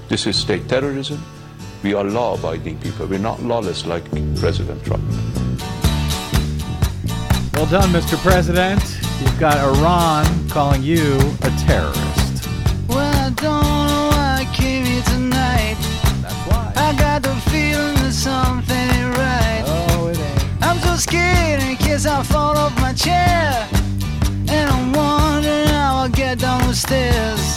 This is state terrorism. We are law-abiding people. We're not lawless like President Trump. Well done, Mr. President. You've got Iran calling you a terrorist. Well, I don't know why I came here tonight. That's why. I got the feeling that something ain't right. Oh, it ain't. I'm so scared in case I fall off my chair. And I'm wondering how I'll get down the stairs.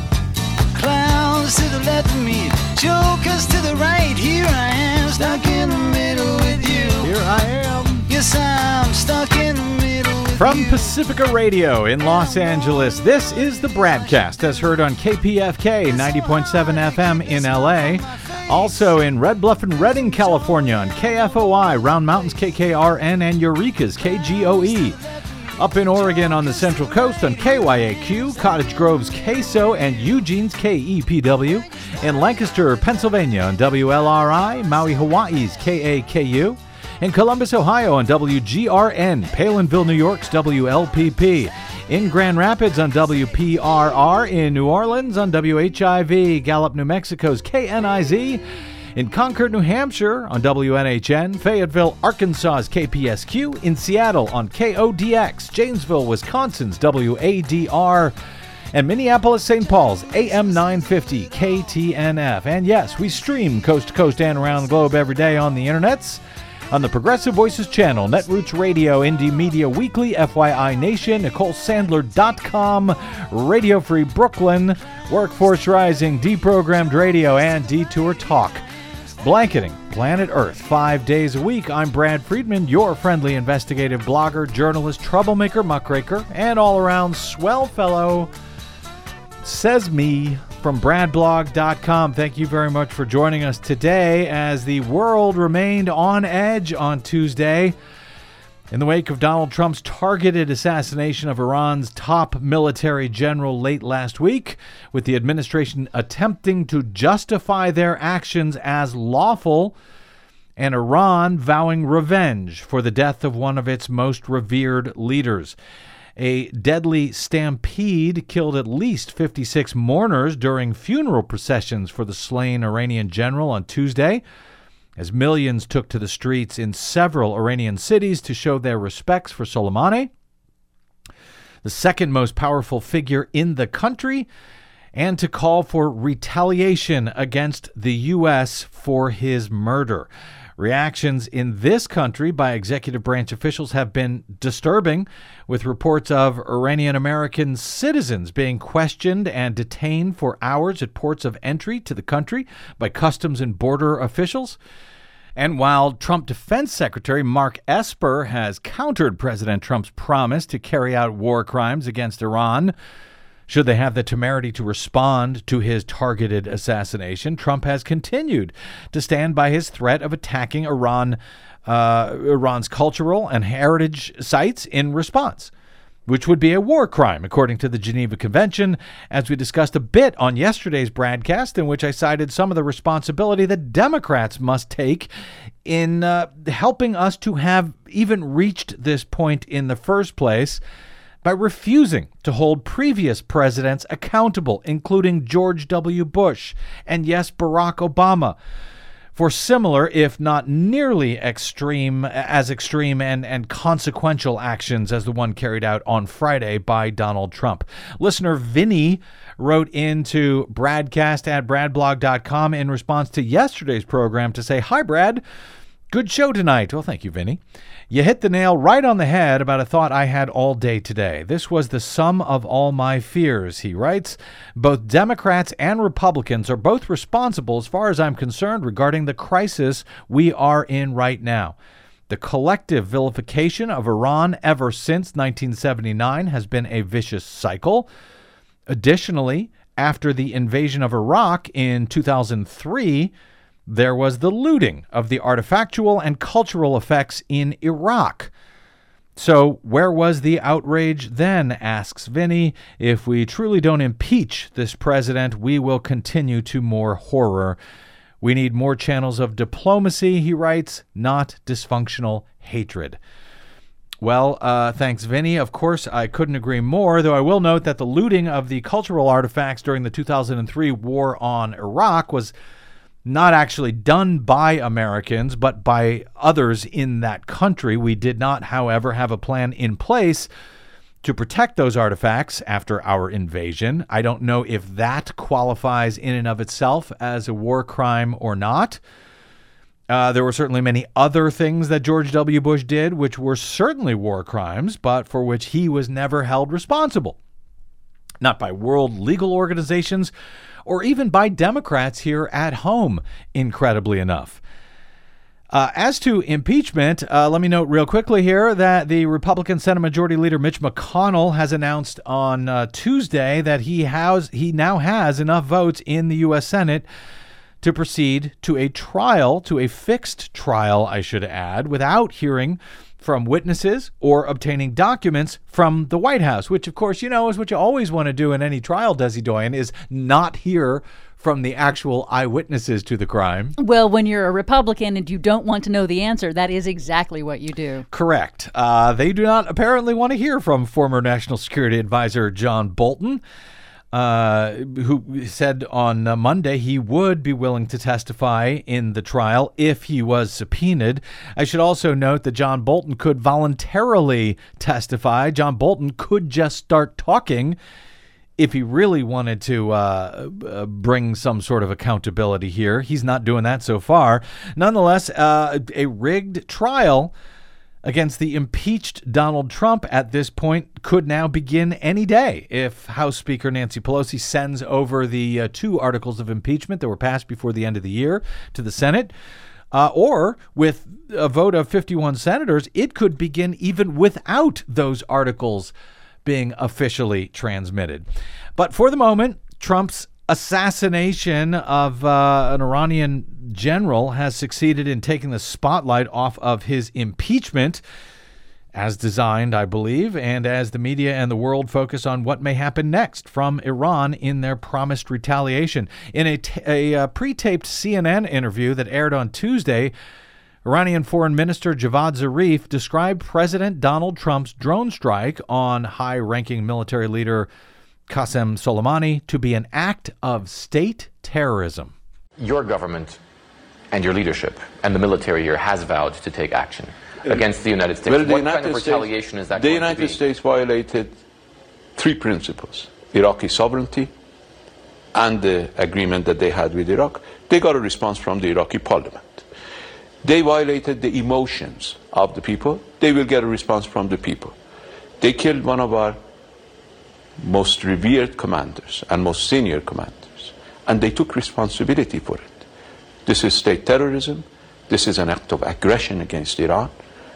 Clowns to the left of me, jokers to the right. Here I am, stuck in the middle with you. Here I am. Yes, I'm stuck in the middle with From you. Pacifica Radio in Los Angeles, this is the Bradcast, as heard on KPFK 90.7 FM in LA. Also in Red Bluff and Redding, California on KFOI, Round Mountains KKRN, and Eureka's KGOE. Up in Oregon on the Central Coast on KYAQ, Cottage Grove's KSO, and Eugene's KEPW. In Lancaster, Pennsylvania on WLRI, Maui, Hawaii's KAKU. In Columbus, Ohio on WGRN, Palinville, New York's WLPP. In Grand Rapids on WPRR. In New Orleans on WHIV, Gallup, New Mexico's KNIZ. In Concord, New Hampshire on WNHN, Fayetteville, Arkansas's KPSQ, in Seattle on KODX, Janesville, Wisconsin's WADR, and Minneapolis, St. Paul's AM 950 KTNF. And yes, we stream coast to coast and around the globe every day on the internets, on the Progressive Voices channel, Netroots Radio, Indie Media Weekly, FYI Nation, NicoleSandler.com, Radio Free Brooklyn, Workforce Rising, Deprogrammed Radio, and Detour Talk. Blanketing planet Earth 5 days a week. I'm Brad Friedman, your friendly investigative blogger, journalist, troublemaker, muckraker, and all-around swell fellow. Says me from bradblog.com. Thank you very much for joining us today as the world remained on edge on Tuesday in the wake of Donald Trump's targeted assassination of Iran's top military general late last week, with the administration attempting to justify their actions as lawful, and Iran vowing revenge for the death of one of its most revered leaders. A deadly stampede killed at least 56 mourners during funeral processions for the slain Iranian general on Tuesday, as millions took to the streets in several Iranian cities to show their respects for Soleimani, the second most powerful figure in the country, and to call for retaliation against the U.S. for his murder. Reactions in this country by executive branch officials have been disturbing, with reports of Iranian American citizens being questioned and detained for hours at ports of entry to the country by customs and border officials. And while Trump Defense Secretary Mark Esper has countered President Trump's promise to carry out war crimes against Iran, should they have the temerity to respond to his targeted assassination, Trump has continued to stand by his threat of attacking Iran's cultural and heritage sites in response, which would be a war crime, according to the Geneva Convention, as we discussed a bit on yesterday's broadcast, in which I cited some of the responsibility that Democrats must take in helping us to have even reached this point in the first place, by refusing to hold previous presidents accountable, including George W. Bush and, yes, Barack Obama, for similar, if not nearly extreme and consequential actions as the one carried out on Friday by Donald Trump. Listener Vinny wrote into Bradcast at bradblog.com in response to yesterday's program to say, "Hi, Brad. Good show tonight." Well, thank you, Vinny. "You hit the nail right on the head about a thought I had all day today. This was the sum of all my fears," he writes. "Both Democrats and Republicans are both responsible, as far as I'm concerned, regarding the crisis we are in right now. The collective vilification of Iran ever since 1979 has been a vicious cycle. Additionally, after the invasion of Iraq in 2003, there was the looting of the artifactual and cultural effects in Iraq. So where was the outrage then, asks Vinny. If we truly don't impeach this president, we will continue to more horror. We need more channels of diplomacy," he writes, "not dysfunctional hatred." Well, thanks, Vinny. Of course, I couldn't agree more, though I will note that the looting of the cultural artifacts during the 2003 war on Iraq was not actually done by Americans, but by others in that country. We did not, however, have a plan in place to protect those artifacts after our invasion. I don't know if that qualifies in and of itself as a war crime or not. There were certainly many other things that George W. Bush did, which were certainly war crimes, but for which he was never held responsible. Not by world legal organizations or even by Democrats here at home, incredibly enough. As to impeachment, let me note real quickly here that the Republican Senate Majority Leader Mitch McConnell has announced on Tuesday that he now has enough votes in the U.S. Senate to proceed to a trial, to a fixed trial, I should add, without hearing from witnesses or obtaining documents from the White House, which, of course, is what you always want to do in any trial, Desi Doyen, is not hear from the actual eyewitnesses to the crime. Well, when you're a Republican and you don't want to know the answer, that is exactly what you do. Correct. They do not apparently want to hear from former National Security Advisor John Bolton, who said on Monday he would be willing to testify in the trial if he was subpoenaed. I should also note that John Bolton could voluntarily testify. John Bolton could just start talking if he really wanted to bring some sort of accountability here. He's not doing that so far. Nonetheless, a rigged trial against the impeached Donald Trump at this point could now begin any day if House Speaker Nancy Pelosi sends over the 2 articles of impeachment that were passed before the end of the year to the Senate. Or with a vote of 51 senators, it could begin even without those articles being officially transmitted. But for the moment, Trump's assassination of an Iranian general has succeeded in taking the spotlight off of his impeachment, as designed, I believe, and as the media and the world focus on what may happen next from Iran in their promised retaliation. In a pre-taped CNN interview that aired on Tuesday, Iranian Foreign Minister Javad Zarif described President Donald Trump's drone strike on high-ranking military leader Qasem Soleimani to be an act of state terrorism. Your government and your leadership and the military here has vowed to take action against the United States. Well, what kind of retaliation is that the going to be? The United States violated 3 principles: Iraqi sovereignty and the agreement that they had with Iraq. They got a response from the Iraqi parliament. They violated the emotions of the people. They will get a response from the people. They killed one of our most revered commanders and most senior commanders, and they took responsibility for it. This is state terrorism. This is an act of aggression against Iran,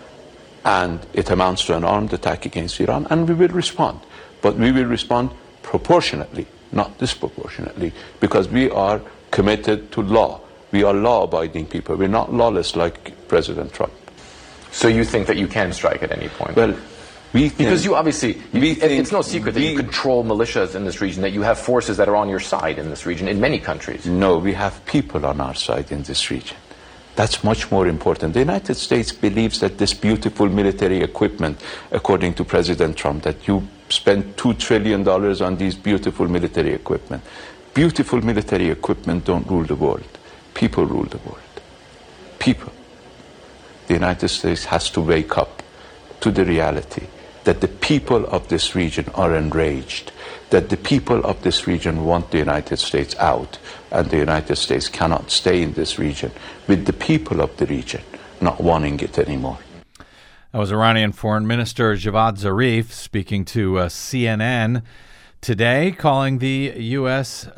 and it amounts to an armed attack against Iran, and we will respond. But we will respond proportionately, not disproportionately, because we are committed to law. We are law-abiding people. We're not lawless like President Trump. So you think that you can strike at any point? Well, we think, because you obviously, it's no secret that you control militias in this region, that you have forces that are on your side in this region, in many countries. No, we have people on our side in this region. That's much more important. The United States believes that this beautiful military equipment, according to President Trump, that you spend $2 trillion on these beautiful military equipment. Beautiful military equipment don't rule the world. People rule the world. People. The United States has to wake up to the reality that the people of this region are enraged, that the people of this region want the United States out, and the United States cannot stay in this region with the people of the region not wanting it anymore. That was Iranian Foreign Minister Javad Zarif speaking to CNN today, calling the U.S.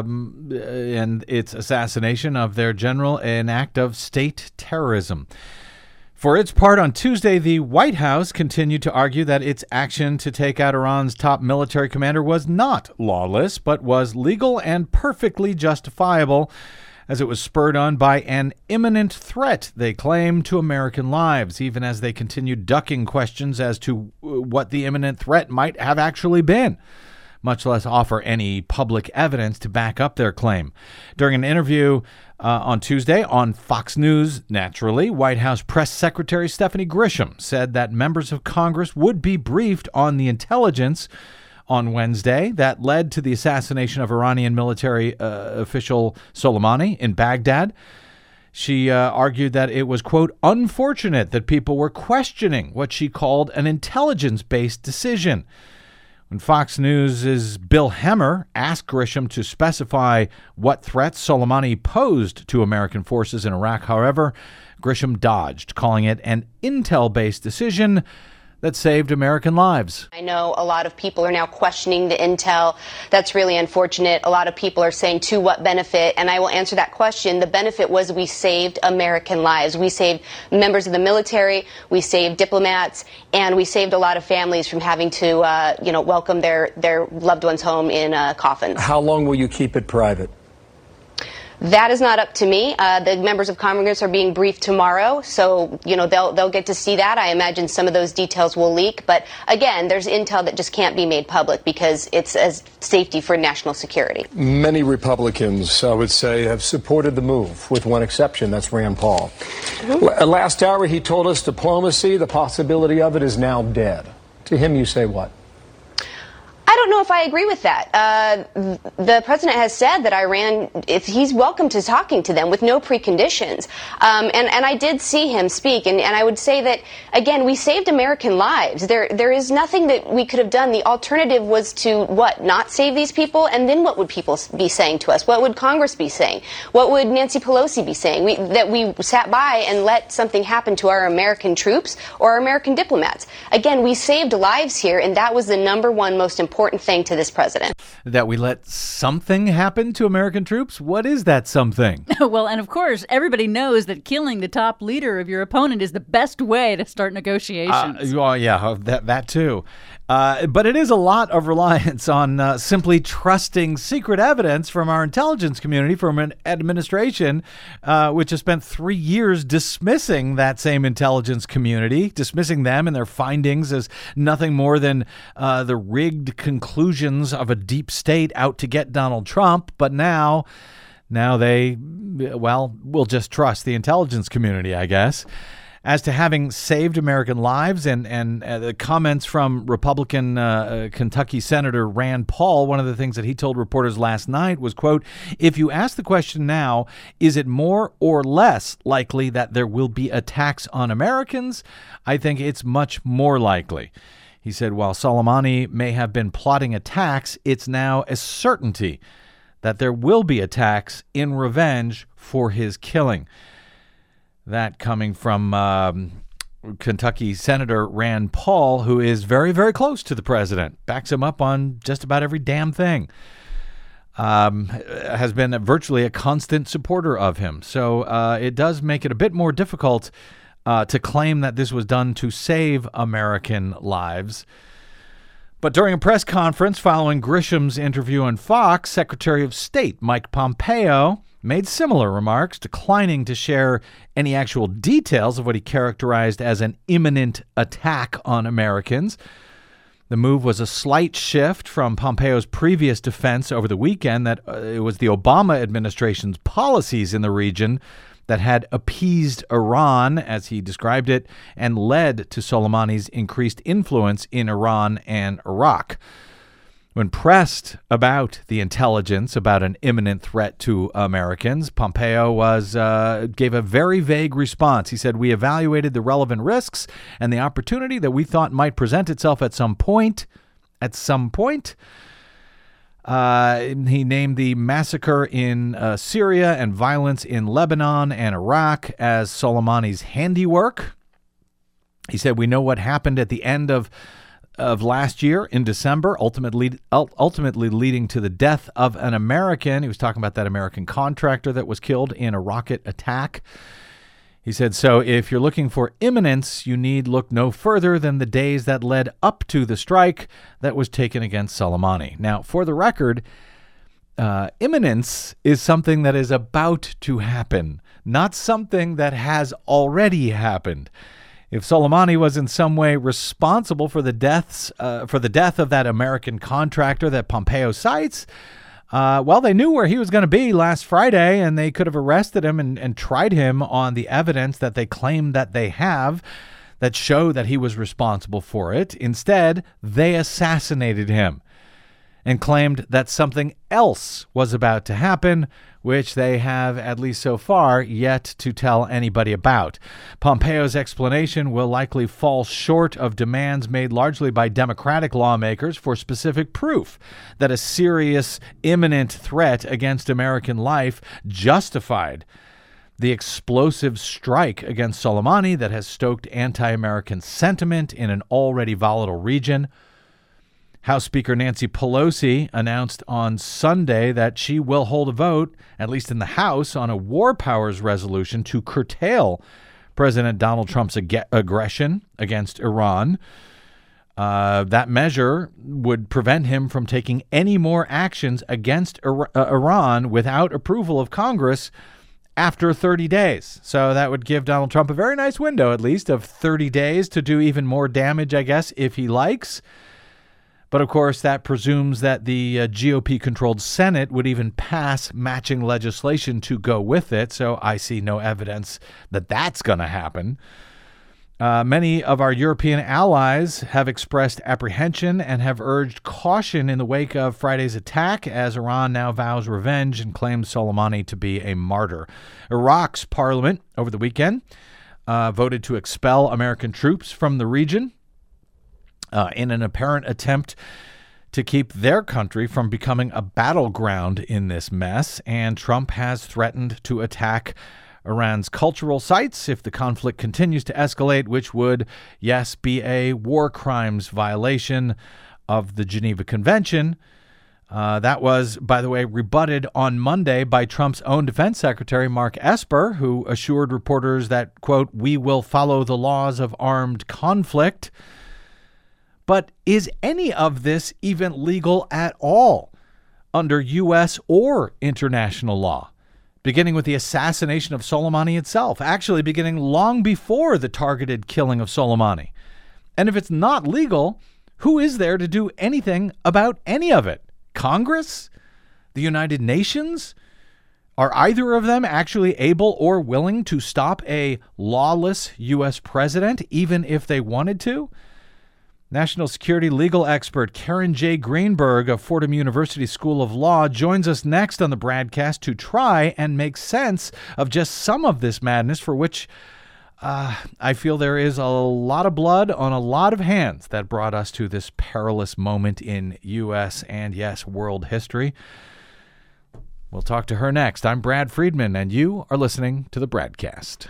And its assassination of their general an act of state terrorism. For its part, on Tuesday, the White House continued to argue that its action to take out Iran's top military commander was not lawless, but was legal and perfectly justifiable, as it was spurred on by an imminent threat, they claim, to American lives, even as they continued ducking questions as to what the imminent threat might have actually been. much less offer any public evidence to back up their claim. During an interview on Tuesday on Fox News, naturally, White House Press Secretary Stephanie Grisham said that members of Congress would be briefed on the intelligence on Wednesday that led to the assassination of Iranian military official Soleimani in Baghdad. She argued that it was, quote, unfortunate that people were questioning what she called an intelligence-based decision. When Fox News' Bill Hemmer asked Grisham to specify what threats Soleimani posed to American forces in Iraq, however, Grisham dodged, calling it an intel-based decision that saved American lives. I know a lot of people are now questioning the intel. That's really unfortunate. A lot of people are saying, to what benefit? And I will answer that question. The benefit was we saved American lives. We saved members of the military, we saved diplomats, and we saved a lot of families from having to, welcome their loved ones home in coffins. How long will you keep it private? That is not up to me. The members of Congress are being briefed tomorrow, so they'll get to see that. I imagine some of those details will leak, but again, there's intel that just can't be made public because it's a safety for national security. Many Republicans, I would say, have supported the move, with one exception. That's Rand Paul. Mm-hmm. Last hour, he told us diplomacy, the possibility of it, is now dead. To him, you say what? I don't know if I agree with that. The president has said that Iran, if he's welcome to talking to them with no preconditions. And I did see him speak, and I would say that, again, we saved American lives. There is nothing that we could have done. The alternative was to, not save these people? And then what would people be saying to us? What would Congress be saying? What would Nancy Pelosi be saying? That we sat by and let something happen to our American troops or our American diplomats. Again, we saved lives here, and that was the number one most important thing to this president. That we let something happen to American troops? What is that something? Well, and of course, everybody knows that killing the top leader of your opponent is the best way to start negotiations. That too. But it is a lot of reliance on simply trusting secret evidence from our intelligence community, from an administration which has spent 3 years dismissing that same intelligence community, dismissing them and their findings as nothing more than the rigged conclusions of a deep state out to get Donald Trump. But now they, we'll just trust the intelligence community, I guess. As to having saved American lives and the comments from Republican Kentucky Senator Rand Paul, one of the things that he told reporters last night was, quote, if you ask the question now, is it more or less likely that there will be attacks on Americans? I think it's much more likely. He said, while Soleimani may have been plotting attacks, it's now a certainty that there will be attacks in revenge for his killing. That coming from Kentucky Senator Rand Paul, who is very, very close to the president, backs him up on just about every damn thing, has been virtually a constant supporter of him. So it does make it a bit more difficult to claim that this was done to save American lives. But during a press conference following Grisham's interview on Fox, Secretary of State Mike Pompeo made similar remarks, declining to share any actual details of what he characterized as an imminent attack on Americans. The move was a slight shift from Pompeo's previous defense over the weekend that it was the Obama administration's policies in the region that had appeased Iran, as he described it, and led to Soleimani's increased influence in Iran and Iraq. When pressed about the intelligence about an imminent threat to Americans, Pompeo gave a very vague response. He said, we evaluated the relevant risks and the opportunity that we thought might present itself at some point. He named the massacre in Syria and violence in Lebanon and Iraq as Soleimani's handiwork. He said, we know what happened at the end of last year in December, ultimately leading to the death of an American. He was talking about that American contractor that was killed in a rocket attack. He said, so if you're looking for imminence, you need look no further than the days that led up to the strike that was taken against Soleimani. Now, for the record, imminence is something that is about to happen, not something that has already happened. If Soleimani was in some way responsible for the death of that American contractor that Pompeo cites, well, they knew where he was going to be last Friday, and they could have arrested him and tried him on the evidence that they claim that they have that show that he was responsible for it. Instead, they assassinated him and claimed that something else was about to happen, which they have, at least so far, yet to tell anybody about. Pompeo's explanation will likely fall short of demands made largely by Democratic lawmakers for specific proof that a serious, imminent threat against American life justified the explosive strike against Soleimani that has stoked anti-American sentiment in an already volatile region. House Speaker Nancy Pelosi announced on Sunday that she will hold a vote, at least in the House, on a war powers resolution to curtail President Donald Trump's aggression against Iran. That measure would prevent him from taking any more actions against Iran without approval of Congress after 30 days. So that would give Donald Trump a very nice window, at least, of 30 days to do even more damage, I guess, if he likes. But, of course, that presumes that the GOP-controlled Senate would even pass matching legislation to go with it, so I see no evidence that that's going to happen. Many of our European allies have expressed apprehension and have urged caution in the wake of Friday's attack, as Iran now vows revenge and claims Soleimani to be a martyr. Iraq's parliament over the weekend voted to expel American troops from the region, in an apparent attempt to keep their country from becoming a battleground in this mess. And Trump has threatened to attack Iran's cultural sites if the conflict continues to escalate, which would, yes, be a war crimes violation of the Geneva Convention. That was, by the way, rebutted on Monday by Trump's own defense secretary, Mark Esper, who assured reporters that, quote, "we will follow the laws of armed conflict." But is any of this even legal at all under U.S. or international law? Beginning with the assassination of Soleimani itself, actually beginning long before the targeted killing of Soleimani. And if it's not legal, who is there to do anything about any of it? Congress? The United Nations? Are either of them actually able or willing to stop a lawless U.S. president, even if they wanted to? National security legal expert Karen J. Greenberg of Fordham University School of Law joins us next on the Bradcast to try and make sense of just some of this madness, for which I feel there is a lot of blood on a lot of hands that brought us to this perilous moment in U.S. and, yes, world history. We'll talk to her next. I'm Brad Friedman, and you are listening to the Bradcast.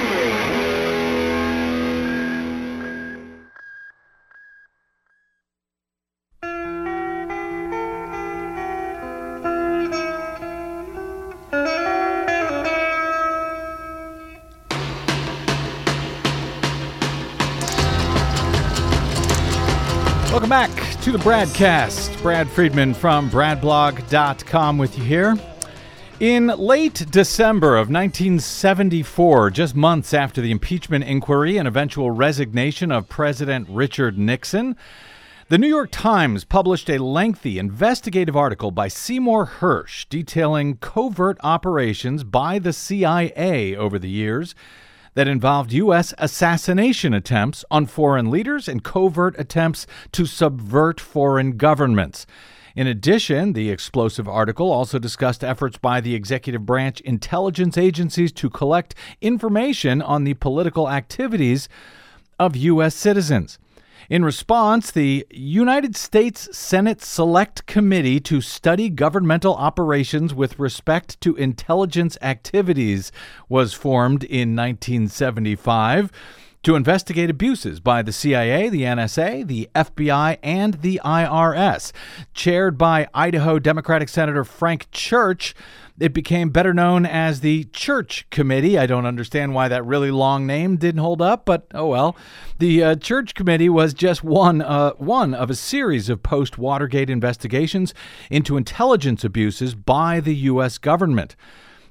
Welcome back to the Bradcast. Brad Friedman from bradblog.com with you here. In late December of 1974, just months after the impeachment inquiry and eventual resignation of President Richard Nixon, the New York Times published a lengthy investigative article by Seymour Hersh detailing covert operations by the CIA over the years that involved U.S. assassination attempts on foreign leaders and covert attempts to subvert foreign governments. In addition, the explosive article also discussed efforts by the executive branch intelligence agencies to collect information on the political activities of U.S. citizens. In response, the United States Senate Select Committee to Study Governmental Operations with Respect to Intelligence Activities was formed in 1975 to investigate abuses by the CIA, the NSA, the FBI, and the IRS. Chaired by Idaho Democratic Senator Frank Church, it became better known as the Church Committee. I don't understand why that really long name didn't hold up, but oh well. The Church Committee was just one of a series of post-Watergate investigations into intelligence abuses by the U.S. government.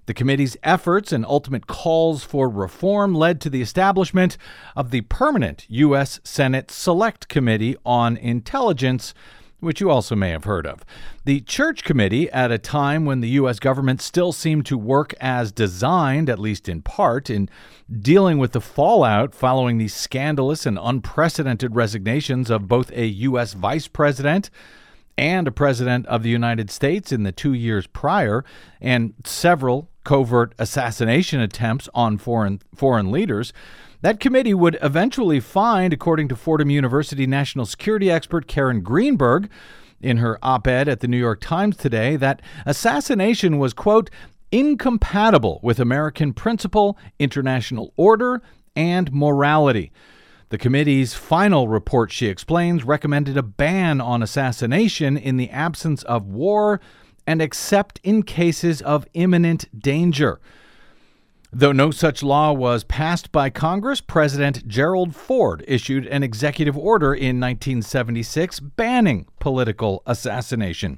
The committee's efforts and ultimate calls for reform led to the establishment of the permanent U.S. Senate Select Committee on Intelligence, which you also may have heard of. The Church Committee, at a time when the U.S. government still seemed to work as designed, at least in part, in dealing with the fallout following the scandalous and unprecedented resignations of both a U.S. vice president and a president of the United States in the 2 years prior, and several covert assassination attempts on foreign leaders, that committee would eventually find, according to Fordham University national security expert Karen Greenberg, in her op-ed at the New York Times today, that assassination was, quote, incompatible with American principle, international order, and morality. The committee's final report, she explains, recommended a ban on assassination in the absence of war and except in cases of imminent danger. Though no such law was passed by Congress, President Gerald Ford issued an executive order in 1976 banning political assassination.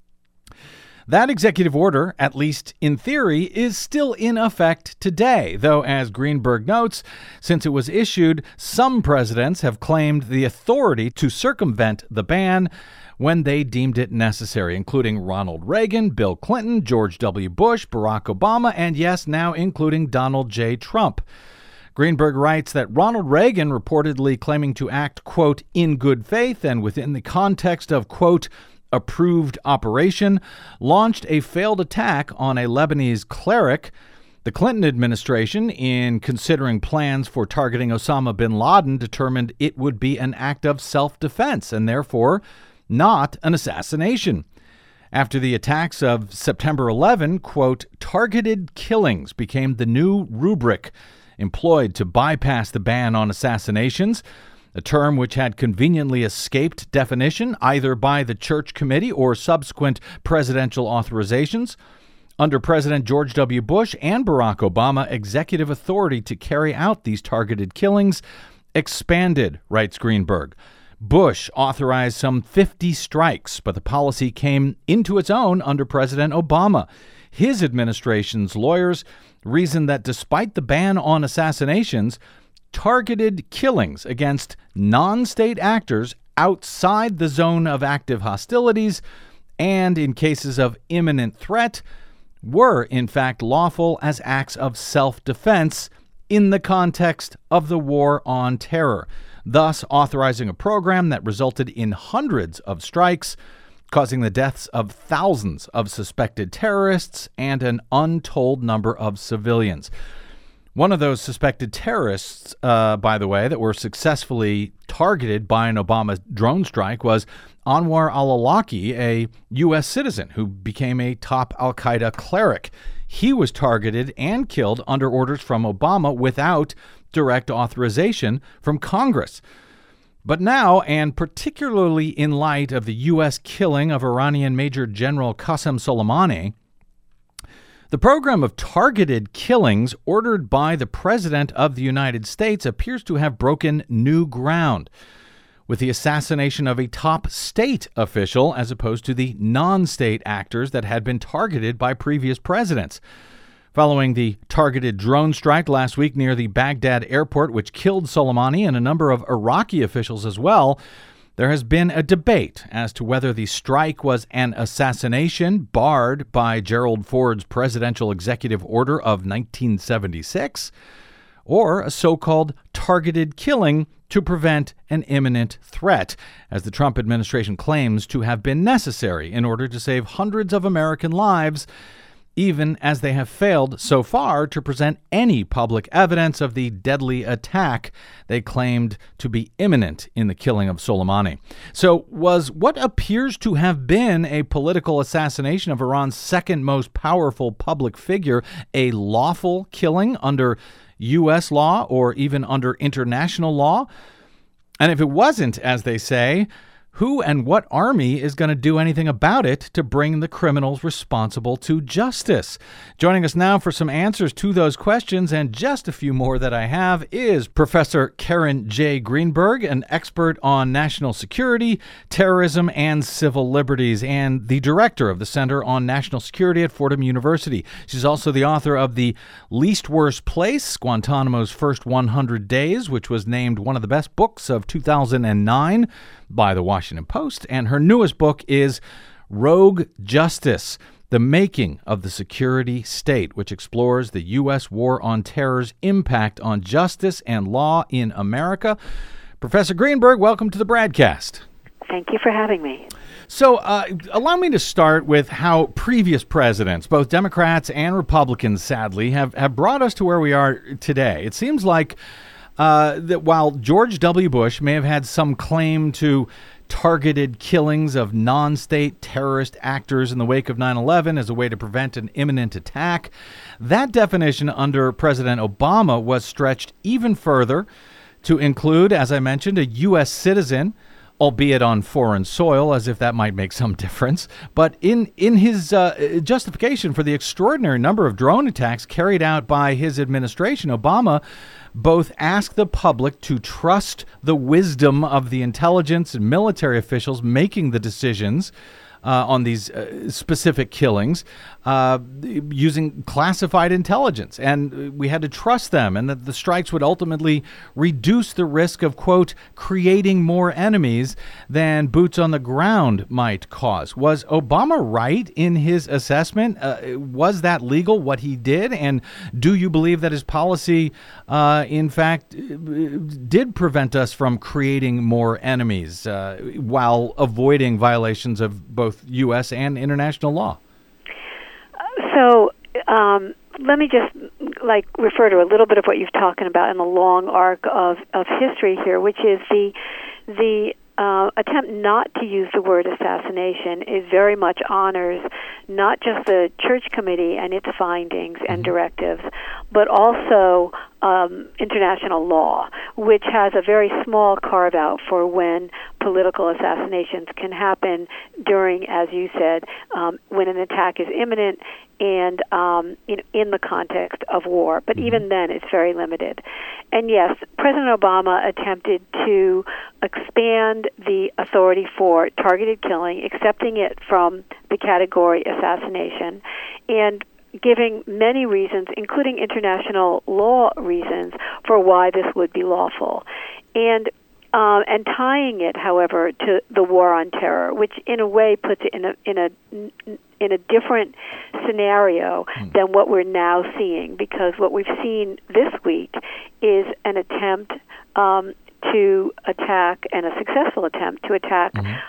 That executive order, at least in theory, is still in effect today, though, as Greenberg notes, since it was issued, some presidents have claimed the authority to circumvent the ban when they deemed it necessary, including Ronald Reagan, Bill Clinton, George W. Bush, Barack Obama, and yes, now including Donald J. Trump. Greenberg writes that Ronald Reagan, reportedly claiming to act, quote, in good faith and within the context of, quote, approved operation, launched a failed attack on a Lebanese cleric. The Clinton administration, in considering plans for targeting Osama bin Laden, determined it would be an act of self-defense and therefore not an assassination. After the attacks of September 11, quote, targeted killings became the new rubric employed to bypass the ban on assassinations, a term which had conveniently escaped definition either by the Church Committee or subsequent presidential authorizations. Under President George W. Bush and Barack Obama, executive authority to carry out these targeted killings expanded, writes Greenberg. Bush authorized some 50 strikes, but the policy came into its own under President Obama. His administration's lawyers reasoned that despite the ban on assassinations, targeted killings against non-state actors outside the zone of active hostilities and in cases of imminent threat were, in fact, lawful as acts of self-defense in the context of the war on terror, thus authorizing a program that resulted in hundreds of strikes, causing the deaths of thousands of suspected terrorists and an untold number of civilians. One of those suspected terrorists, by the way, that were successfully targeted by an Obama drone strike was Anwar al-Awlaki, a U.S. citizen who became a top al-Qaeda cleric. He was targeted and killed under orders from Obama without direct authorization from Congress. But now, and particularly in light of the U.S. killing of Iranian Major General Qasem Soleimani, the program of targeted killings ordered by the President of the United States appears to have broken new ground, with the assassination of a top state official as opposed to the non-state actors that had been targeted by previous presidents. Following the targeted drone strike last week near the Baghdad airport, which killed Soleimani and a number of Iraqi officials as well, there has been a debate as to whether the strike was an assassination barred by Gerald Ford's presidential executive order of 1976 or a so-called targeted killing to prevent an imminent threat, as the Trump administration claims to have been necessary in order to save hundreds of American lives, even as they have failed so far to present any public evidence of the deadly attack they claimed to be imminent in the killing of Soleimani. So was what appears to have been a political assassination of Iran's second most powerful public figure a lawful killing under U.S. law or even under international law? And if it wasn't, as they say, Who and what army is going to do anything about it to bring the criminals responsible to justice? Joining us now for some answers to those questions and just a few more that I have is Professor Karen J. Greenberg, an expert on national security, terrorism, and civil liberties, and the director of the Center on National Security at Fordham University. She's also the author of The Least Worst Place, Guantanamo's First 100 Days, which was named one of the best books of 2009 by the Washington Post, and her newest book is Rogue Justice, The Making of the Security State, which explores the U.S. war on terror's impact on justice and law in America. Professor Greenberg, welcome to the Bradcast. Thank you for having me. So allow me to start with how previous presidents, both Democrats and Republicans, sadly, have brought us to where we are today. It seems like that while George W. Bush may have had some claim to targeted killings of non-state terrorist actors in the wake of 9/11 as a way to prevent an imminent attack, that definition under President Obama was stretched even further to include, as I mentioned, a U.S. citizen, albeit on foreign soil, as if that might make some difference. But in his justification for the extraordinary number of drone attacks carried out by his administration, Obama both asked the public to trust the wisdom of the intelligence and military officials making the decisions on these specific killings using classified intelligence. And we had to trust them, and that the strikes would ultimately reduce the risk of, quote, creating more enemies than boots on the ground might cause. Was Obama right in his assessment? Was that legal, what he did? And do you believe that his policy, in fact, did prevent us from creating more enemies while avoiding violations of both U.S. and international law? So let me just refer to a little bit of what you've talking about in the long arc of history here, which is the attempt not to use the word assassination is very much honors not just the Church Committee and its findings and directives, but also international law, which has a very small carve-out for when political assassinations can happen during, as you said, when an attack is imminent and in the context of war. But even then, it's very limited. And yes, President Obama attempted to expand the authority for targeted killing, accepting it from the category assassination, and giving many reasons, including international law reasons, for why this would be lawful. And tying it, however, to the war on terror, which in a way puts it in a different scenario than what we're now seeing, because what we've seen this week is an attempt to attack, and a successful attempt to attack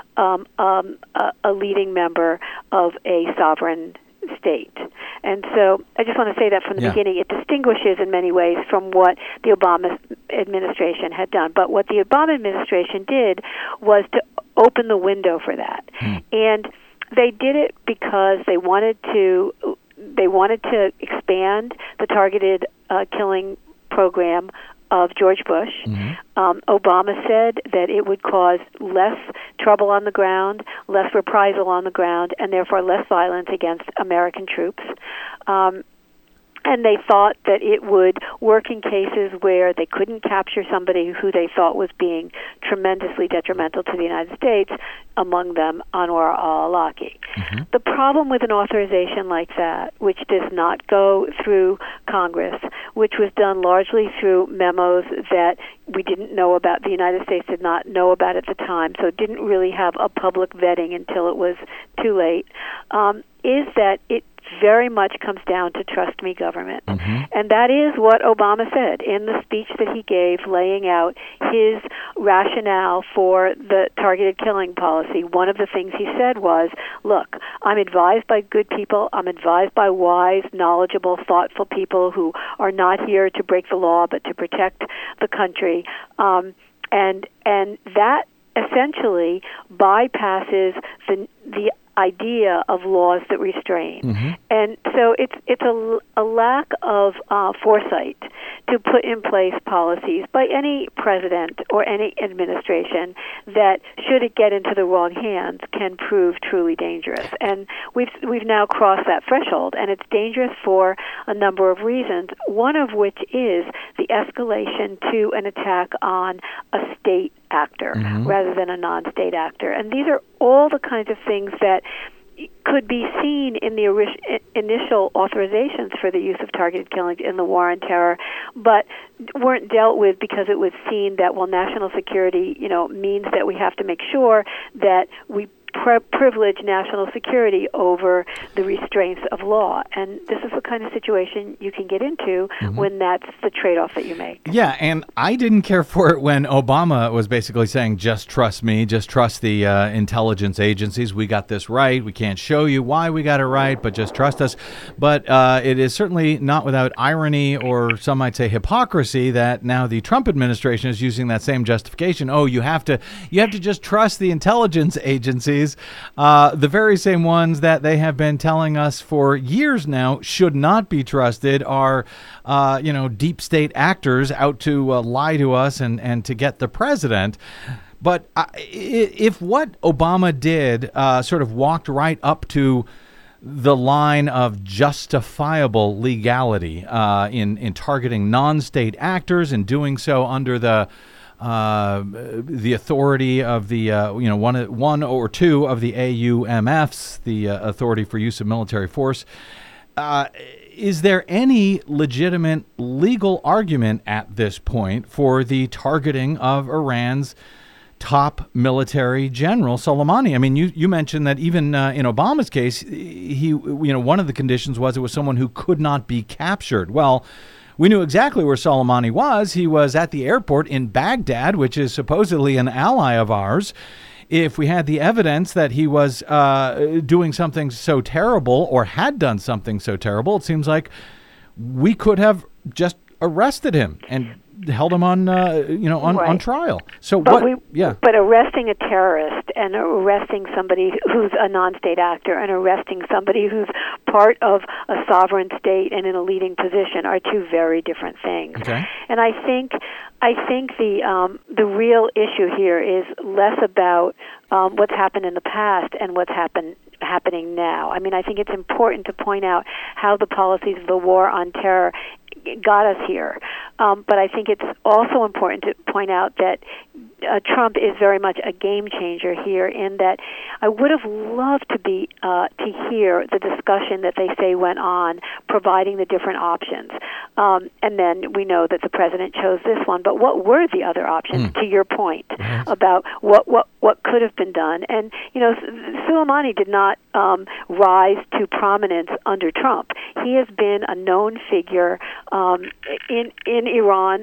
a leading member of a sovereign state. And so I just want to say that from the beginning. It distinguishes in many ways from what the Obama administration had done. But what the Obama administration did was to open the window for that. And they did it because they wanted to expand the targeted killing program of George Bush. Obama said that it would cause less trouble on the ground, less reprisal on the ground, and therefore less violence against American troops. And they thought that it would work in cases where they couldn't capture somebody who they thought was being tremendously detrimental to the United States, among them Anwar al-Awlaki. The problem with an authorization like that, which does not go through Congress, which was done largely through memos that we didn't know about, the United States did not know about at the time, so it didn't really have a public vetting until it was too late, is that it very much comes down to trust me government. And that is what Obama said in the speech that he gave laying out his rationale for the targeted killing policy. One of the things he said was, look, I'm advised by good people, I'm advised by wise, knowledgeable, thoughtful people who are not here to break the law but to protect the country. And that essentially bypasses the idea of laws that restrain. And so it's a lack of foresight to put in place policies by any president or any administration that, should it get into the wrong hands, can prove truly dangerous. And we've now crossed that threshold, and it's dangerous for a number of reasons, one of which is the escalation to an attack on a state actor rather than a non-state actor. And these are all the kinds of things that could be seen in the initial authorizations for the use of targeted killings in the war on terror, but weren't dealt with because it was seen that, well, national security, means that we have to make sure that we privilege national security over the restraints of law. And this is the kind of situation you can get into when that's the trade-off that you make. Yeah, and I didn't care for it when Obama was basically saying, just trust me, just trust the intelligence agencies. We got this right. We can't show you why we got it right, but just trust us. But it is certainly not without irony, or some might say hypocrisy, that now the Trump administration is using that same justification. Oh, you have to just trust the intelligence agencies. The very same ones that they have been telling us for years now should not be trusted are, deep state actors out to lie to us and to get the president. But if what Obama did sort of walked right up to the line of justifiable legality in targeting non-state actors and doing so under the authority of the one or two of the AUMFs, the Authority for Use of Military Force. Is there any legitimate legal argument at this point for the targeting of Iran's top military general, Soleimani? I mean, you mentioned that even in Obama's case, one of the conditions was it was someone who could not be captured. Well, we knew exactly where Soleimani was. He was at the airport in Baghdad, which is supposedly an ally of ours. If we had the evidence that he was doing something so terrible or had done something so terrible, it seems like we could have just arrested him and held him on trial. So but arresting a terrorist and arresting somebody who's a non-state actor and arresting somebody who's part of a sovereign state and in a leading position are two very different things. Okay. And I think the real issue here is less about what's happened in the past and what's happening now. I mean, I think it's important to point out how the policies of the war on terror got us here. But I think it's also important to point out that Trump is very much a game changer here, in that I would have loved to hear the discussion that they say went on, providing the different options. And then we know that the president chose this one. But what were the other options, to your point, about what could have been done? And, Soleimani did not rise to prominence under Trump. He has been a known figure in Iran,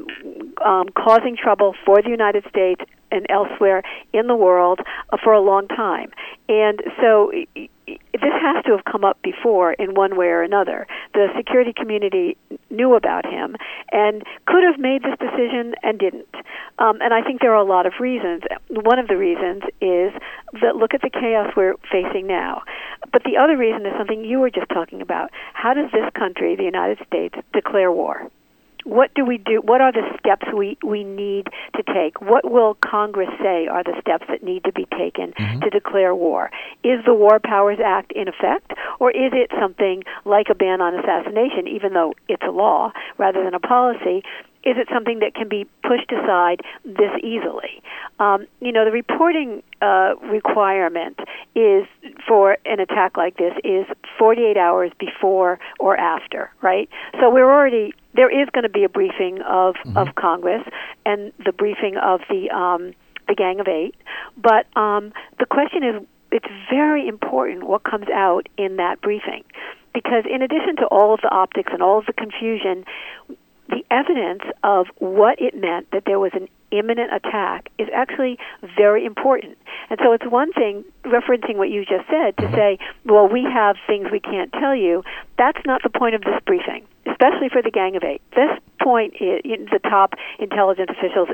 causing trouble for the United States and elsewhere in the world for a long time. And so this has to have come up before in one way or another. The security community knew about him and could have made this decision and didn't. And I think there are a lot of reasons. One of the reasons is that look at the chaos we're facing now. But the other reason is something you were just talking about. How does this country, the United States, declare war? What do we do? What are the steps we need to take? What will Congress say are the steps that need to be taken to declare war? Is the War Powers Act in effect, or is it something like a ban on assassination, even though it's a law rather than a policy? Is it something that can be pushed aside this easily? The reporting requirement is for an attack like this is 48 hours before or after, right? So there is going to be a briefing of Congress and the briefing of the Gang of Eight. But the question is, it's very important what comes out in that briefing, because in addition to all of the optics and all of the confusion, the evidence of what it meant that there was an imminent attack is actually very important. And so it's one thing, referencing what you just said, to say, well, we have things we can't tell you. That's not the point of this briefing, especially for the Gang of Eight. This appoint the top intelligence officials,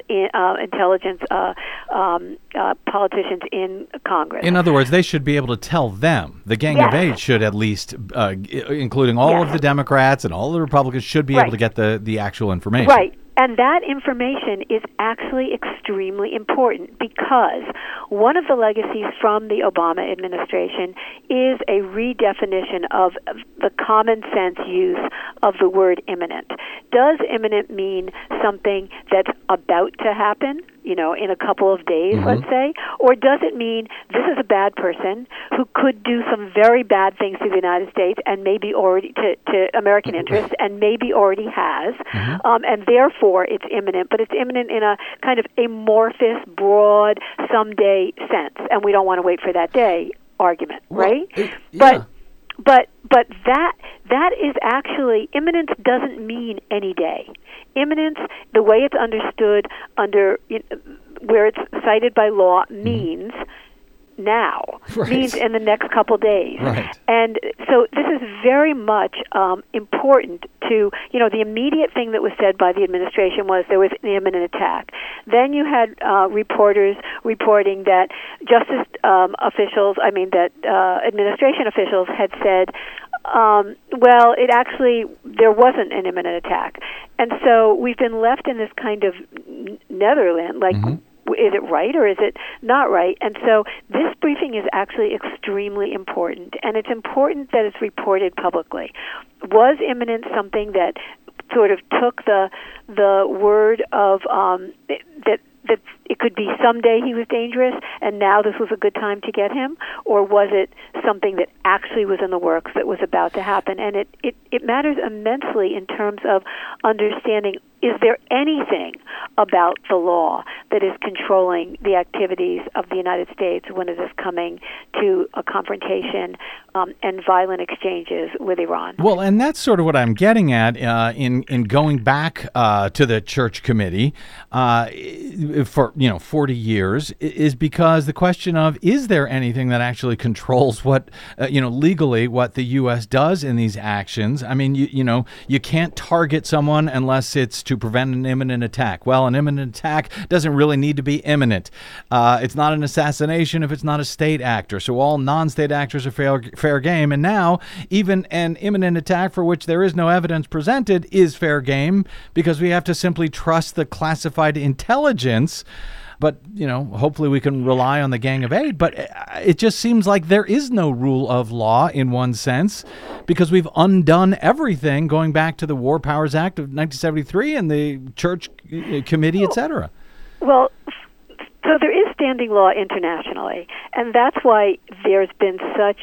politicians in Congress. In other words, they should be able to tell them. The Gang of Eight should at least, including all of the Democrats and all the Republicans, should be able to get the actual information. Right. And that information is actually extremely important because one of the legacies from the Obama administration is a redefinition of the common sense use of the word imminent. Does imminent mean something that's about to happen, in a couple of days, let's say? Or does it mean this is a bad person who could do some very bad things to the United States and maybe already to American interests and maybe already has, and therefore it's imminent, but it's imminent in a kind of amorphous, broad, someday sense, and we don't want to wait for that day argument, right? But that is actually, imminence doesn't mean any day. Imminence, the way it's understood where it's cited by law, means now, means in the next couple days. Right. And so this is very much important to, the immediate thing that was said by the administration was there was an imminent attack. Then you had reporters reporting that administration officials had said, there wasn't an imminent attack. And so we've been left in this kind of netherland, is it right or is it not right? And so this briefing is actually extremely important, and it's important that it's reported publicly. Was imminent something that sort of took the word of that it could be someday he was dangerous and now this was a good time to get him, or was it something that actually was in the works that was about to happen? And it matters immensely in terms of understanding, is there anything about the law that is controlling the activities of the United States when it is coming to a confrontation and violent exchanges with Iran? Well, and that's sort of what I'm getting at in going back to the Church Committee for 40 years, is because the question of, is there anything that actually controls what legally what the U.S. does in these actions? I mean, you can't target someone unless it's to prevent an imminent attack. Well, an imminent attack doesn't really need to be imminent. It's not an assassination if it's not a state actor. So all non-state actors are fair game. And now even an imminent attack for which there is no evidence presented is fair game, because we have to simply trust the classified intelligence. But, hopefully we can rely on the Gang of Eight. But it just seems like there is no rule of law in one sense, because we've undone everything going back to the War Powers Act of 1973 and the Church Committee, et cetera. Well, so there is standing law internationally, and that's why there's been such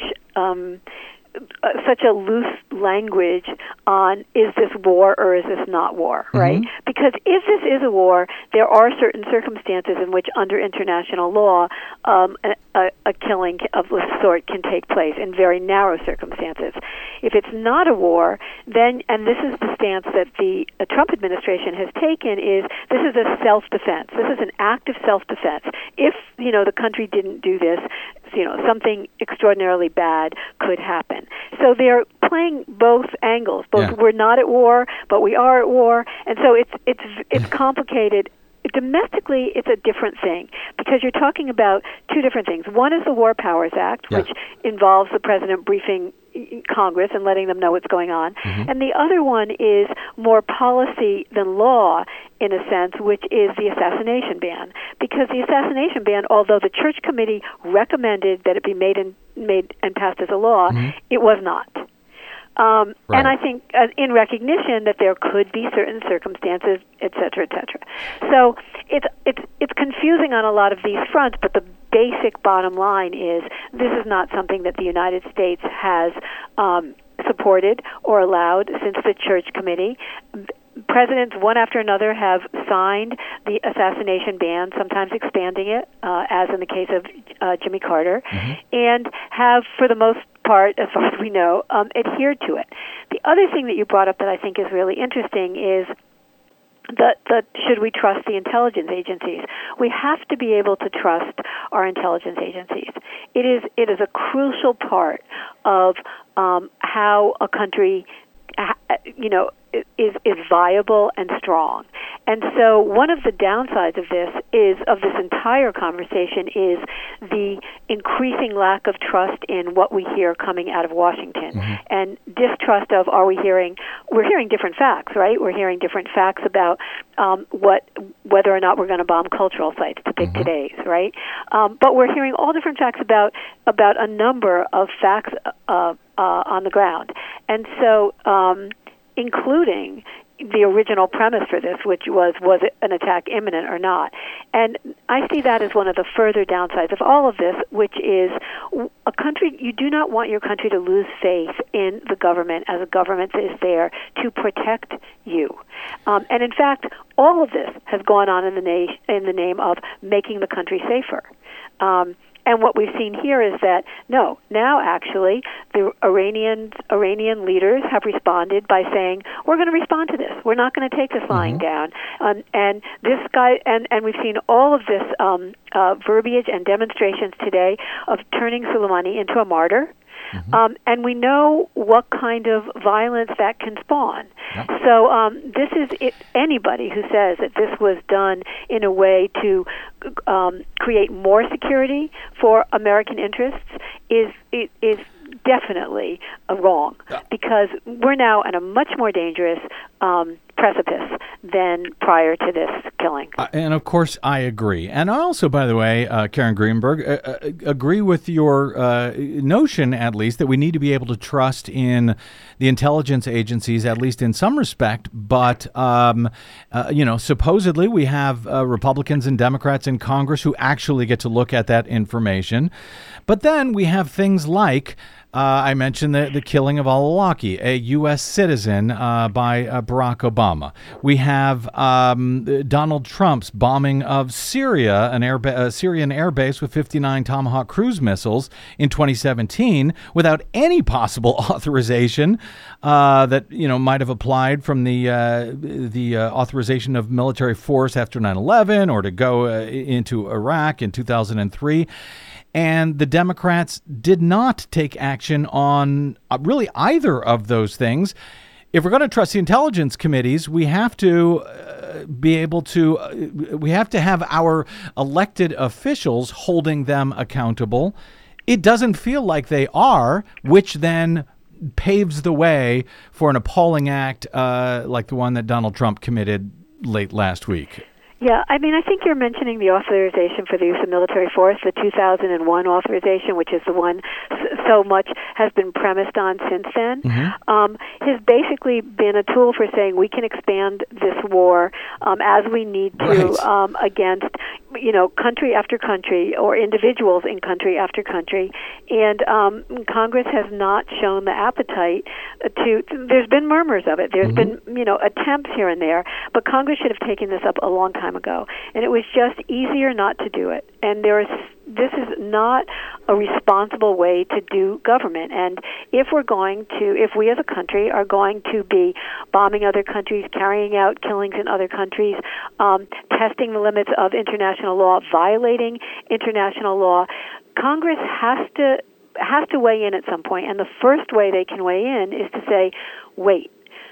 a loose language on, is this war or is this not war, right? Because if this is a war, there are certain circumstances in which under international law a killing of this sort can take place in very narrow circumstances. If it's not a war, then, and this is the stance that the Trump administration has taken, is this is a self-defense. This is an act of self-defense. If, the country didn't do this, something extraordinarily bad could happen. So they're playing both angles. We're not at war, but we are at war, and so it's complicated. Domestically, it's a different thing, because you're talking about two different things. One is the War Powers Act, which involves the president briefing Congress and letting them know what's going on. And the other one is more policy than law, in a sense, which is the assassination ban. Because the assassination ban, although the Church Committee recommended that it be made and passed as a law, it was not. And I think in recognition that there could be certain circumstances, et cetera, et cetera. So it's confusing on a lot of these fronts, but the basic bottom line is this is not something that the United States has supported or allowed since the Church Committee. Presidents, one after another, have signed the assassination ban, sometimes expanding it, as in the case of Jimmy Carter, and have, for the most part, as far as we know, adhered to it. The other thing that you brought up that I think is really interesting is that should we trust the intelligence agencies? We have to be able to trust our intelligence agencies. It is a crucial part of how a country, is viable and strong. And so one of the downsides of this entire conversation is the increasing lack of trust in what we hear coming out of Washington, and distrust of we're hearing different facts, right? We're hearing different facts about whether or not we're going to bomb cultural sites, to pick today's, right? But we're hearing all different facts about a number of facts on the ground. And so including the original premise for this, which was it an attack imminent or not? And I see that as one of the further downsides of all of this, which is a country, you do not want your country to lose faith in the government as a government that is there to protect you. And in fact, all of this has gone on in the name of making the country safer. And what we've seen here is that, now actually the Iranian leaders have responded by saying, we're going to respond to this. We're not going to take this lying down. And this guy, and we've seen all of this verbiage and demonstrations today of turning Soleimani into a martyr. And we know what kind of violence that can spawn. So this is anybody who says that this was done in a way to create more security for American interests is definitely wrong, because we're now at a much more dangerous precipice than prior to this killing. And of course, I agree. And I also, by the way, Karen Greenberg, agree with your notion, at least, that we need to be able to trust in the intelligence agencies, at least in some respect. But, supposedly we have Republicans and Democrats in Congress who actually get to look at that information. But then we have things like I mentioned the killing of al-Awlaki, a U.S. citizen by Barack Obama. We have Donald Trump's bombing of Syria, a Syrian airbase with 59 Tomahawk cruise missiles in 2017, without any possible authorization that might have applied from the authorization of military force after 9/11 or to go into Iraq in 2003. And the Democrats did not take action on really either of those things. If we're going to trust the intelligence committees, we have to we have to have our elected officials holding them accountable. It doesn't feel like they are, which then paves the way for an appalling act like the one that Donald Trump committed late last week. Yeah, I mean, I think you're mentioning the authorization for the use of military force, the 2001 authorization, which is the one so much has been premised on since then, has basically been a tool for saying we can expand this war as we need to against, country after country or individuals in country after country. And Congress has not shown the appetite to, there's been murmurs of it. There's been, attempts here and there, but Congress should have taken this up a long time ago, and it was just easier not to do it. And this is not a responsible way to do government. And if we as a country are going to be bombing other countries, carrying out killings in other countries, testing the limits of international law, violating international law, Congress has to weigh in at some point. And the first way they can weigh in is to say, wait,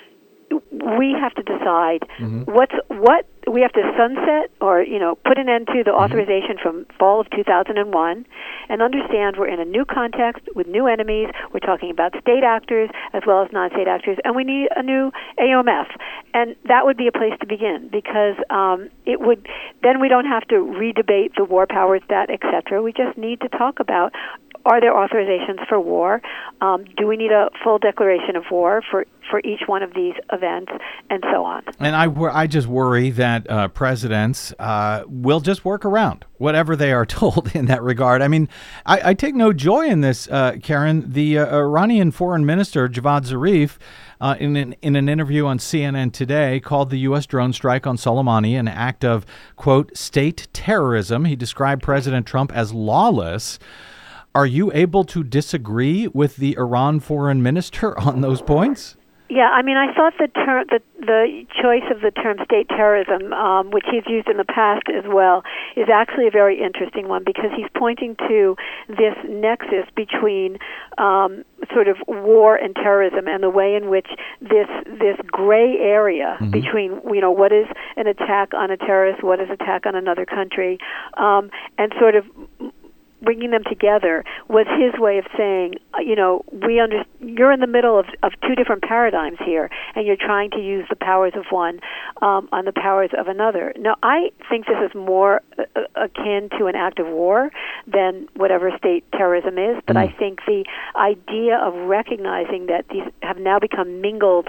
we have to decide what we have to sunset or put an end to the authorization from fall of 2001 and understand we're in a new context with new enemies. We're talking about state actors as well as non-state actors, and we need a new AOMF. And that would be a place to begin, because then we don't have to redebate the war powers stat, etc. We just need to talk about, are there authorizations for war? Do we need a full declaration of war for each one of these events, and so on? And I just worry that presidents will just work around whatever they are told in that regard. I mean, I take no joy in this, Karen. The Iranian foreign minister, Javad Zarif, in an interview on CNN today, called the U.S. drone strike on Soleimani an act of, quote, state terrorism. He described President Trump as lawless. Are you able to disagree with the Iran foreign minister on those points? Yeah, I mean, I thought the choice of the term state terrorism, which he's used in the past as well, is actually a very interesting one because he's pointing to this nexus between sort of war and terrorism and the way in which this gray area between what is an attack on a terrorist, what is attack on another country, and sort of bringing them together was his way of saying, you're in the middle of two different paradigms here, and you're trying to use the powers of one on the powers of another. Now, I think this is more akin to an act of war than whatever state terrorism is, but I think the idea of recognizing that these have now become mingled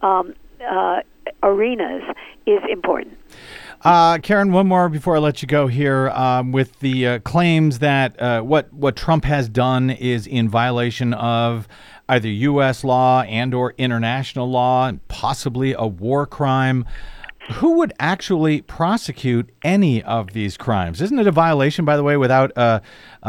arenas is important. Karen, one more before I let you go here. With the claims that what Trump has done is in violation of either U.S. law and or international law, and possibly a war crime. Who would actually prosecute any of these crimes? Isn't it a violation, by the way, without a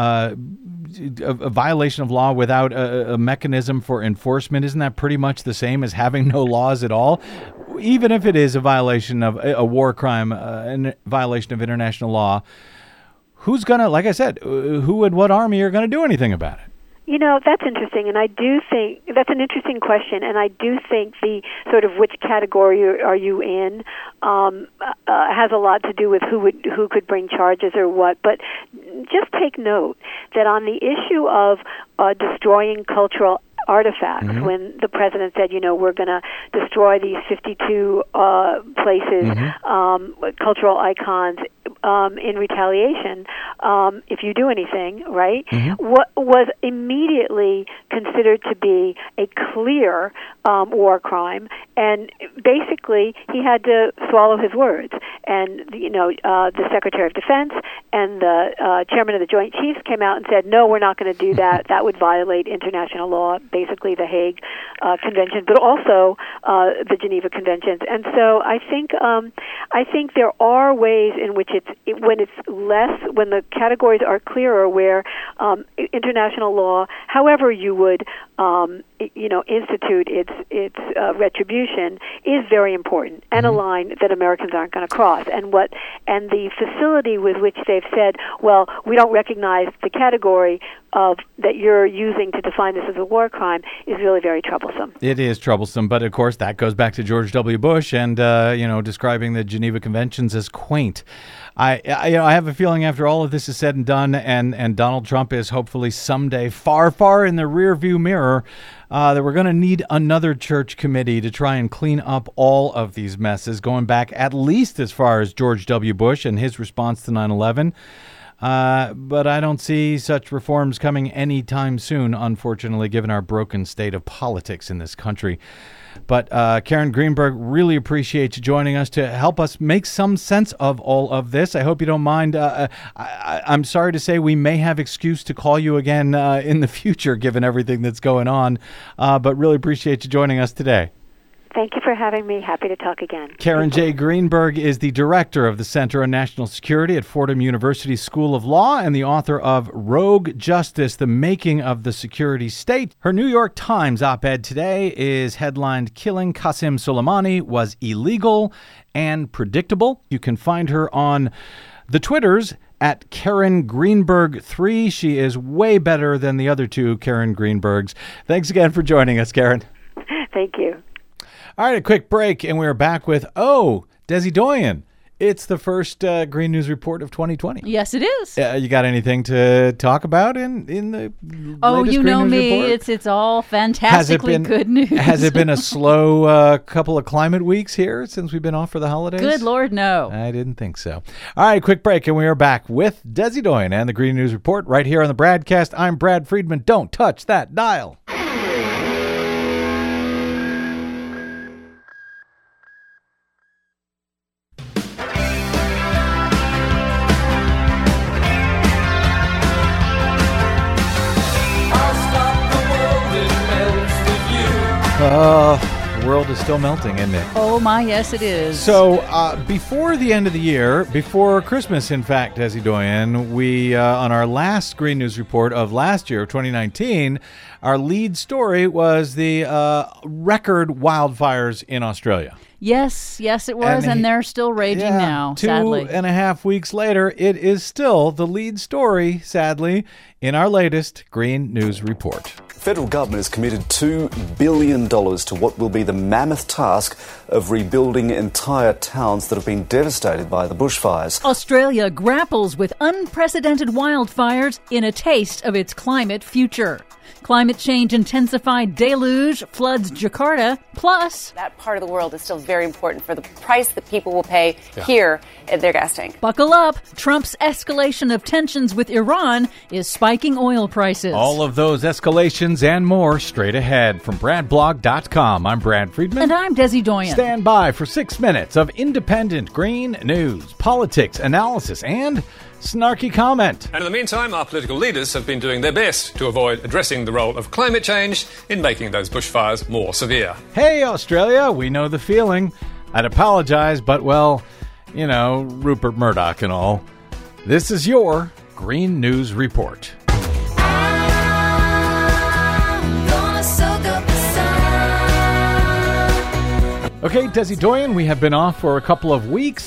violation of law without a mechanism for enforcement? Isn't that pretty much the same as having no laws at all? Even if it is a violation of a war crime, a violation of international law, who's going to, like I said, who and what army are going to do anything about it? That's interesting, and I do think that's an interesting question, and I do think the sort of which category are you in has a lot to do with who could bring charges or what. But just take note that on the issue of destroying cultural artifacts, when the president said, we're going to destroy these 52 places, cultural icons, in retaliation, if you do anything, right? What was immediately considered to be a clear war crime, and basically he had to swallow his words. And the Secretary of Defense and the Chairman of the Joint Chiefs came out and said, no, we're not going to do that. That would violate international law, basically the Hague Convention, but also the Geneva Conventions. And so I think there are ways in which when the categories are clearer, where international law, however you would institute its retribution, is very important, and a line that Americans aren't going to cross. And the facility with which they've said, well, we don't recognize the category that you're using to define this as a war crime is really very troublesome. It is troublesome, but of course that goes back to George W. Bush and describing the Geneva Conventions as quaint. I have a feeling after all of this is said and done, and Donald Trump is hopefully someday far, far in the rearview mirror, that we're going to need another church committee to try and clean up all of these messes, going back at least as far as George W. Bush and his response to 9/11. But I don't see such reforms coming anytime soon, unfortunately, given our broken state of politics in this country. But Karen Greenberg, really appreciate you joining us to help us make some sense of all of this. I hope you don't mind. I'm sorry to say we may have excuse to call you again in the future, given everything that's going on. But really appreciate you joining us today. Thank you for having me. Happy to talk again. Karen J. Greenberg is the director of the Center on National Security at Fordham University School of Law and the author of Rogue Justice, The Making of the Security State. Her New York Times op-ed today is headlined, Killing Qasem Soleimani Was Illegal and Predictable. You can find her on the Twitters at Karen Greenberg 3. She is way better than the other two Karen Greenbergs. Thanks again for joining us, Karen. Thank you. All right, a quick break, and we're back with, Desi Doyen. It's the first Green News Report of 2020. Yes, it is. You got anything to talk about in the latest Green News me. Report? It's all fantastically good news. Has it been a slow couple of climate weeks here since we've been off for the holidays? Good Lord, no. I didn't think so. All right, quick break, and we are back with Desi Doyen and the Green News Report right here on the Bradcast. I'm Brad Friedman. Don't touch that dial. The world is still melting, isn't it? Oh, my, yes, it is. So, before the end of the year, before Christmas, in fact, Desi Doyen, we, on our last Green News Report of last year, 2019, our lead story was the record wildfires in Australia. Yes, it was, and they're still raging now, sadly. 2.5 weeks later, it is still the lead story, sadly, in our latest Green News Report. The federal government has committed $2 billion to what will be the mammoth task of rebuilding entire towns that have been devastated by the bushfires. Australia grapples with unprecedented wildfires in a taste of its climate future. Climate change intensified deluge floods Jakarta, plus... That part of the world is still very important for the price that people will pay here at their gas tank. Buckle up. Trump's escalation of tensions with Iran is spiking oil prices. All of those escalations and more straight ahead from BradBlog.com. I'm Brad Friedman. And I'm Desi Doyen. Stand by for 6 minutes of independent green news, politics, analysis, and snarky comment. And in the meantime, our political leaders have been doing their best to avoid addressing the role of climate change in making those bushfires more severe. Hey, Australia, we know the feeling. I'd apologize, but, well, you know, Rupert Murdoch and all. This is your Green News Report. Okay, Desi Doyen, we have been off for a couple of weeks,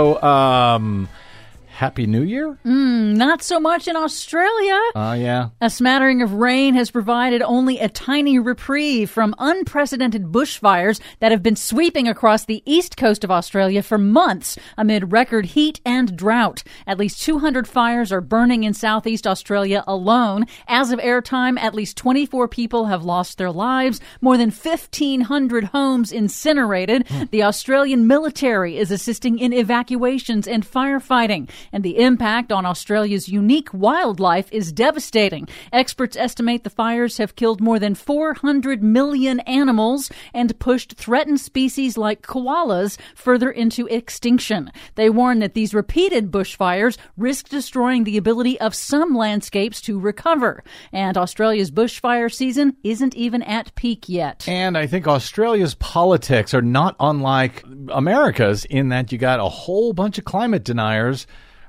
so, Happy New Year? Not so much in Australia. Yeah. A smattering of rain has provided only a tiny reprieve from unprecedented bushfires that have been sweeping across the east coast of Australia for months amid record heat and drought. At least 200 fires are burning in southeast Australia alone. As of airtime, at least 24 people have lost their lives, more than 1,500 homes incinerated. The Australian military is assisting in evacuations and firefighting. And the impact on Australia's unique wildlife is devastating. Experts estimate the fires have killed more than 400 million animals and pushed threatened species like koalas further into extinction. They warn that these repeated bushfires risk destroying the ability of some landscapes to recover. And Australia's bushfire season isn't even at peak yet. And I think Australia's politics are not unlike America's in that you got a whole bunch of climate deniers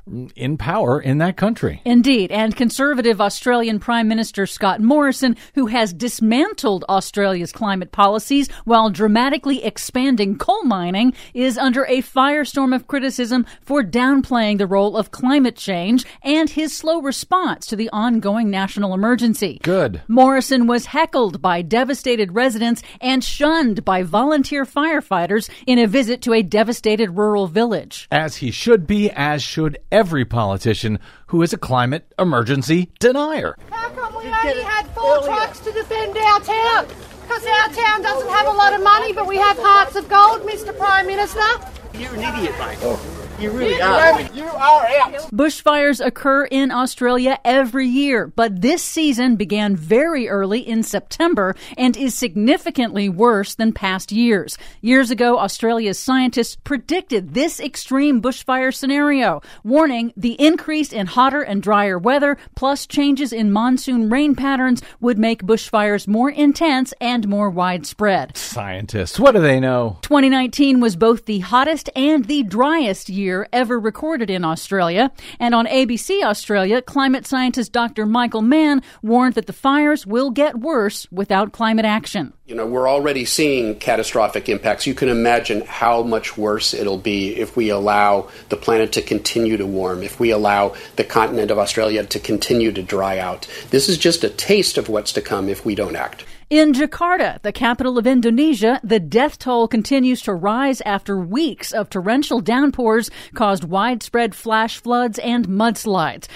in power in that country. Indeed. And Conservative Australian Prime Minister Scott Morrison, who has dismantled Australia's climate policies while dramatically expanding coal mining, is under a firestorm of criticism for downplaying the role of climate change and his slow response to the ongoing national emergency. Good. Morrison was heckled by devastated residents and shunned by volunteer firefighters in a visit to a devastated rural village. As he should be, as should every politician who is a climate emergency denier. How come we only had 4 trucks to defend our town? Because our town doesn't have a lot of money, but we have hearts of gold, Mr. Prime Minister. You're an idiot, mate. You really are. You are out. Bushfires occur in Australia every year, but this season began very early in September and is significantly worse than past years. Years ago, Australia's scientists predicted this extreme bushfire scenario, warning the increase in hotter and drier weather plus changes in monsoon rain patterns would make bushfires more intense and more widespread. Scientists, what do they know? 2019 was both the hottest and the driest year ever recorded in Australia. And on ABC Australia, climate scientist Dr. Michael Mann warned that the fires will get worse without climate action. You know, we're already seeing catastrophic impacts. You can imagine how much worse it'll be if we allow the planet to continue to warm, if we allow the continent of Australia to continue to dry out. This is just a taste of what's to come if we don't act. In Jakarta, the capital of Indonesia, the death toll continues to rise after weeks of torrential downpours caused widespread flash floods and mudslides.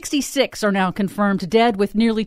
66 are now confirmed dead, with nearly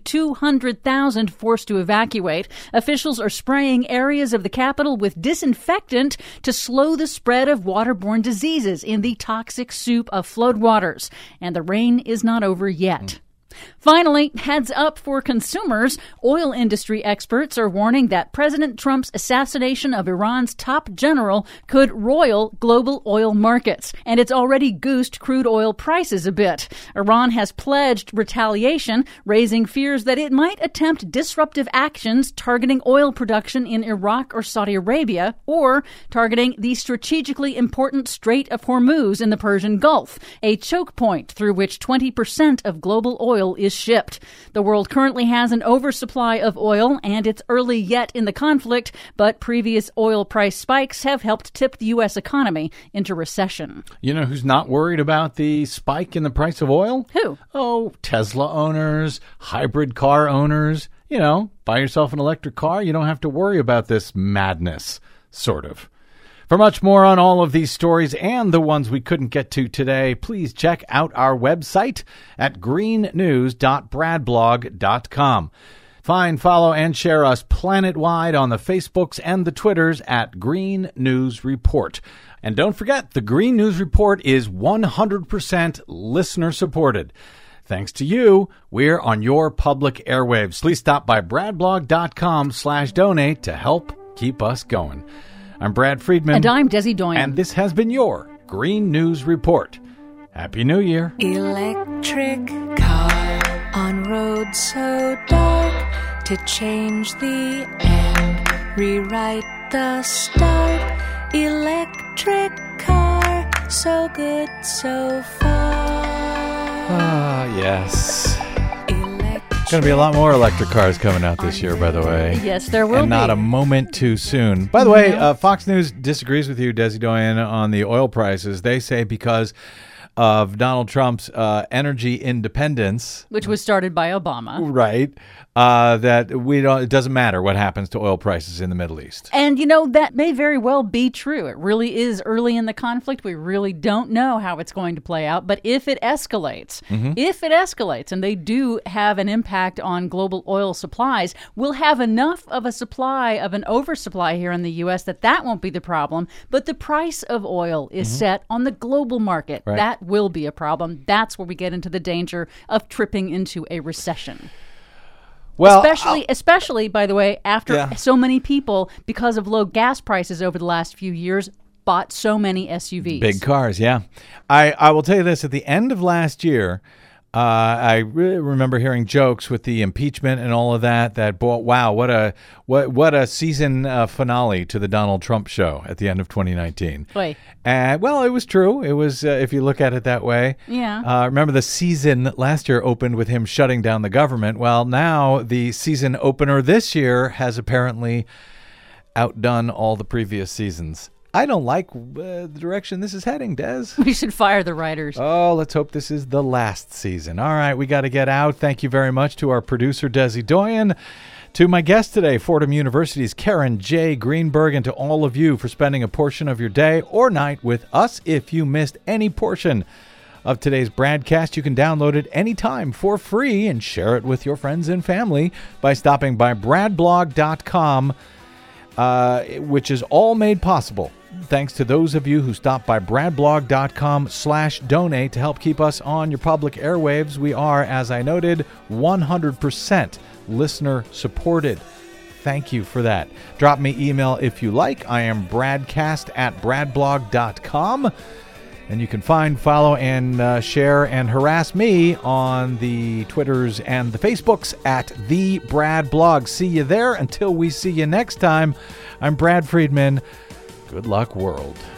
200,000 forced to evacuate. Officials are spraying areas of the capital with disinfectant to slow the spread of waterborne diseases in the toxic soup of floodwaters. And the rain is not over yet. Finally, heads up for consumers. Oil industry experts are warning that President Trump's assassination of Iran's top general could roil global oil markets, and it's already goosed crude oil prices a bit. Iran has pledged retaliation, raising fears that it might attempt disruptive actions targeting oil production in Iraq or Saudi Arabia, or targeting the strategically important Strait of Hormuz in the Persian Gulf, a choke point through which 20% of global oil is shipped. The world currently has an oversupply of oil, and it's early yet in the conflict, but previous oil price spikes have helped tip the U.S. economy into recession. You know who's not worried about the spike in the price of oil? Who? Oh, Tesla owners, hybrid car owners. You know, buy yourself an electric car. You don't have to worry about this madness, sort of. For much more on all of these stories and the ones we couldn't get to today, please check out our website at greennews.bradblog.com. Find, follow, and share us planet-wide on the Facebooks and the Twitters at Green News Report. And don't forget, the Green News Report is 100% listener-supported. Thanks to you, we're on your public airwaves. Please stop by bradblog.com/donate to help keep us going. I'm Brad Friedman. And I'm Desi Doyen. And this has been your Green News Report. Happy New Year. Electric car on road so dark, to change the end, rewrite the start. Electric car, so good so far. Ah, yes. Going to be a lot more electric cars coming out this year, by the way. Yes, there will be. And not a moment too soon. By the way, Fox News disagrees with you, Desi Doyen, on the oil prices. They say because of Donald Trump's energy independence, which was started by Obama, right? That it doesn't matter what happens to oil prices in the Middle East. And, you know, that may very well be true. It really is early in the conflict. We really don't know how it's going to play out. But if it escalates, and they do have an impact on global oil supplies, we'll have enough of a supply, of an oversupply here in the U.S. that won't be the problem. But the price of oil is set on the global market. Right. That will be a problem. That's where we get into the danger of tripping into a recession. Well, especially, by the way, after so many people, because of low gas prices over the last few years, bought so many SUVs. Big cars, yeah. I will tell you this, at the end of last year, I really remember hearing jokes with the impeachment and all of that, wow, what a season finale to the Donald Trump show at the end of 2019. Wait. Well, it was true. It was, if you look at it that way. Yeah. Remember the season last year opened with him shutting down the government. Well, now the season opener this year has apparently outdone all the previous seasons. I don't like the direction this is heading, Des. We should fire the writers. Oh, let's hope this is the last season. All right, we got to get out. Thank you very much to our producer, Desi Doyen, to my guest today, Fordham University's Karen J. Greenberg, and to all of you for spending a portion of your day or night with us. If you missed any portion of today's broadcast, you can download it anytime for free and share it with your friends and family by stopping by bradblog.com, which is all made possible thanks to those of you who stopped by bradblog.com/donate to help keep us on your public airwaves. We are, as I noted, 100% listener supported. Thank you for that. Drop me email if you like. I am bradcast@bradblog.com. And you can find, follow, and share and harass me on the Twitters and the Facebooks at The Brad Blog. See you there. Until we see you next time, I'm Brad Friedman. Good luck, world.